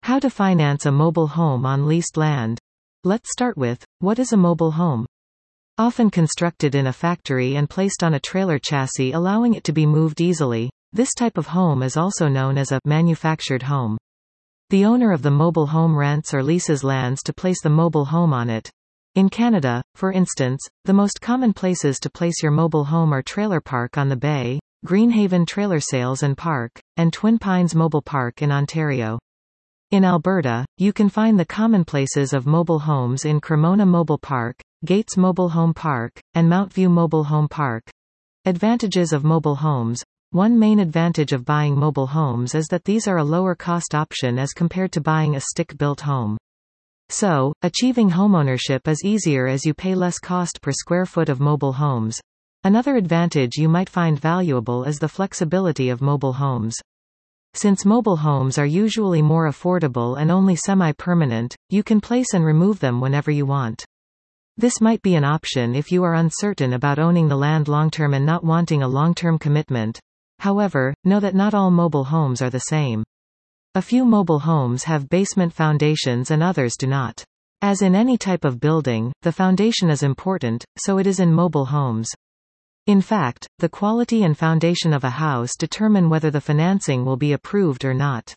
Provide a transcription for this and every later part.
How to finance a mobile home on leased land. Let's start with, what is a mobile home? Often constructed in a factory and placed on a trailer chassis allowing it to be moved easily, this type of home is also known as a manufactured home. The owner of the mobile home rents or leases lands to place the mobile home on it. In Canada, for instance, the most common places to place your mobile home are Trailer Park on the Bay, Greenhaven Trailer Sales and Park, and Twin Pines Mobile Park in Ontario. In Alberta, you can find the common places of mobile homes in Cremona Mobile Park, Gates Mobile Home Park, and Mountview Mobile Home Park. Advantages of mobile homes. One main advantage of buying mobile homes is that these are a lower cost option as compared to buying a stick-built home. So, achieving homeownership is easier as you pay less cost per square foot of mobile homes. Another advantage you might find valuable is the flexibility of mobile homes. Since mobile homes are usually more affordable and only semi-permanent, you can place and remove them whenever you want. This might be an option if you are uncertain about owning the land long-term and not wanting a long-term commitment. However, know that not all mobile homes are the same. A few mobile homes have basement foundations and others do not. As in any type of building, the foundation is important, so it is in mobile homes. In fact, the quality and foundation of a house determine whether the financing will be approved or not.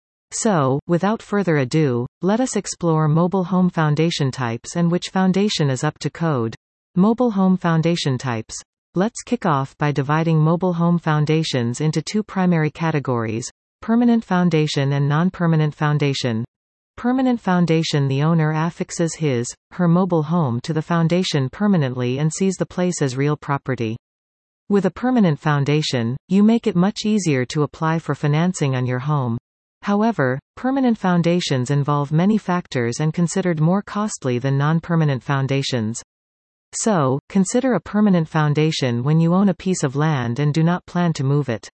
So, without further ado, let us explore mobile home foundation types and which foundation is up to code. Mobile home foundation types. Let's kick off by dividing mobile home foundations into two primary categories: permanent foundation and non-permanent foundation. Permanent foundation: the owner affixes his/her mobile home to the foundation permanently and sees the place as real property. With a permanent foundation, you make it much easier to apply for financing on your home. However, permanent foundations involve many factors and considered more costly than non-permanent foundations. So, consider a permanent foundation when you own a piece of land and do not plan to move it.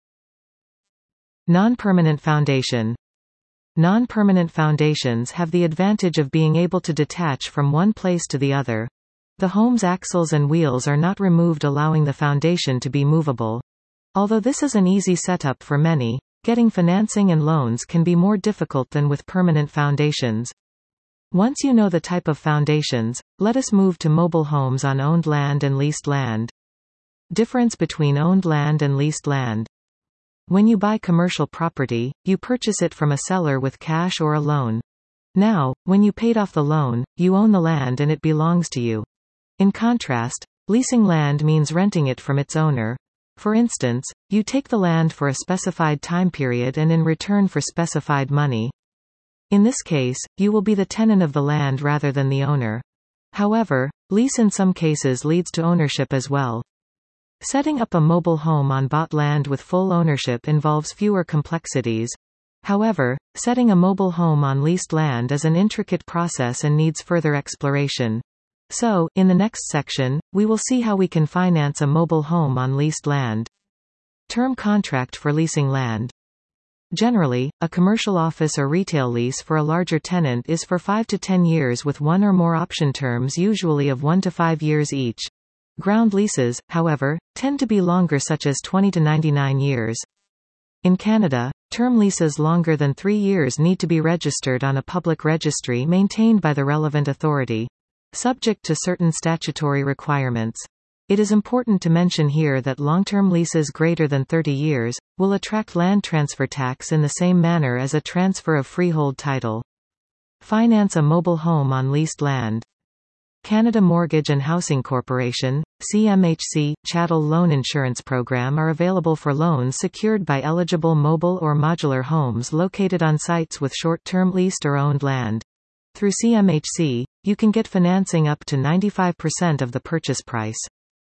Non-permanent foundation. Non-permanent foundations have the advantage of being able to detach from one place to the other. The home's axles and wheels are not removed, allowing the foundation to be movable. Although this is an easy setup for many, getting financing and loans can be more difficult than with permanent foundations. Once you know the type of foundations, let us move to mobile homes on owned land and leased land. Difference between owned land and leased land. When you buy commercial property, you purchase it from a seller with cash or a loan. Now, when you paid off the loan, you own the land and it belongs to you. In contrast, leasing land means renting it from its owner. For instance, you take the land for a specified time period and in return for specified money. In this case, you will be the tenant of the land rather than the owner. However, lease in some cases leads to ownership as well. Setting up a mobile home on bought land with full ownership involves fewer complexities. However, setting a mobile home on leased land is an intricate process and needs further exploration. So, in the next section, we will see how we can finance a mobile home on leased land. Term contract for leasing land. Generally, a commercial office or retail lease for a larger tenant is for 5 to 10 years with one or more option terms, usually of 1 to 5 years each. Ground leases, however, tend to be longer, such as 20 to 99 years. In Canada, term leases longer than 3 years need to be registered on a public registry maintained by the relevant authority, subject to certain statutory requirements. It is important to mention here that long-term leases greater than 30 years will attract land transfer tax in the same manner as a transfer of freehold title. Finance a mobile home on leased land. Canada Mortgage and Housing Corporation, CMHC, Chattel Loan Insurance Program are available for loans secured by eligible mobile or modular homes located on sites with short-term leased or owned land. Through CMHC, you can get financing up to 95% of the purchase price.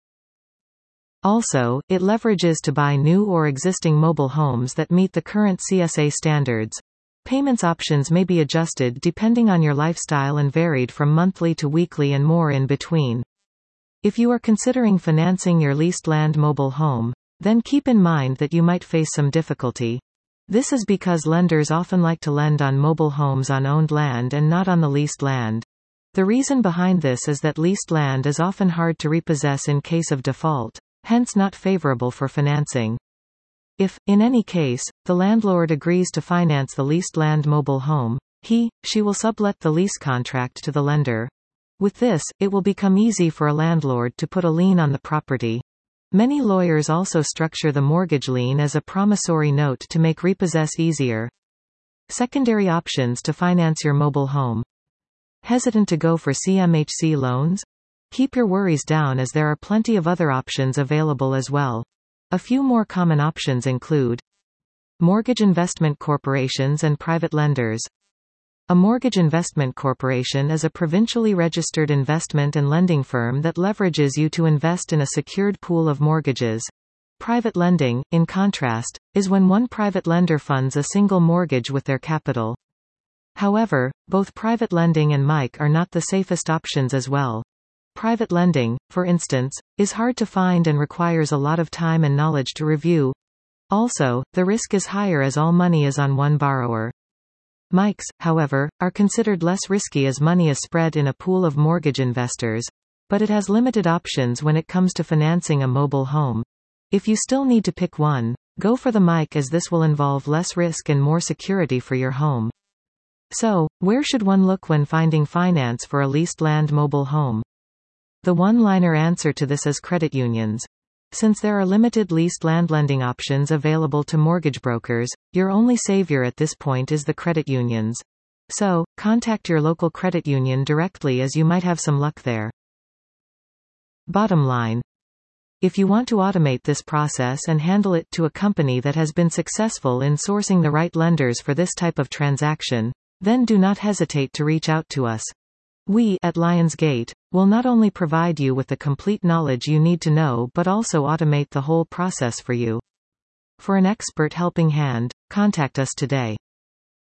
Also, it leverages to buy new or existing mobile homes that meet the current CSA standards. Payments options may be adjusted depending on your lifestyle and varied from monthly to weekly and more in between. If you are considering financing your leased land mobile home, then keep in mind that you might face some difficulty. This is because lenders often like to lend on mobile homes on owned land and not on the leased land. The reason behind this is that leased land is often hard to repossess in case of default, hence not favorable for financing. If, in any case, the landlord agrees to finance the leased land mobile home, She will sublet the lease contract to the lender. With this, it will become easy for a landlord to put a lien on the property. Many lawyers also structure the mortgage lien as a promissory note to make repossess easier. Secondary options to finance your mobile home. Hesitant to go for CMHC loans? Keep your worries down, as there are plenty of other options available as well. A few more common options include mortgage investment corporations and private lenders. A mortgage investment corporation is a provincially registered investment and lending firm that leverages you to invest in a secured pool of mortgages. Private lending, in contrast, is when one private lender funds a single mortgage with their capital. However, both private lending and MIC are not the safest options as well. Private lending, for instance, is hard to find and requires a lot of time and knowledge to review. Also, the risk is higher as all money is on one borrower. MICs, however, are considered less risky as money is spread in a pool of mortgage investors, but it has limited options when it comes to financing a mobile home. If you still need to pick one, go for the MIC, as this will involve less risk and more security for your home. So, where should one look when finding finance for a leased land mobile home? The one-liner answer to this is credit unions. Since there are limited leased land lending options available to mortgage brokers, your only savior at this point is the credit unions. So, contact your local credit union directly, as you might have some luck there. Bottom line. If you want to automate this process and handle it to a company that has been successful in sourcing the right lenders for this type of transaction, then do not hesitate to reach out to us. We, at Lionsgate, will not only provide you with the complete knowledge you need to know, but also automate the whole process for you. For an expert helping hand, contact us today.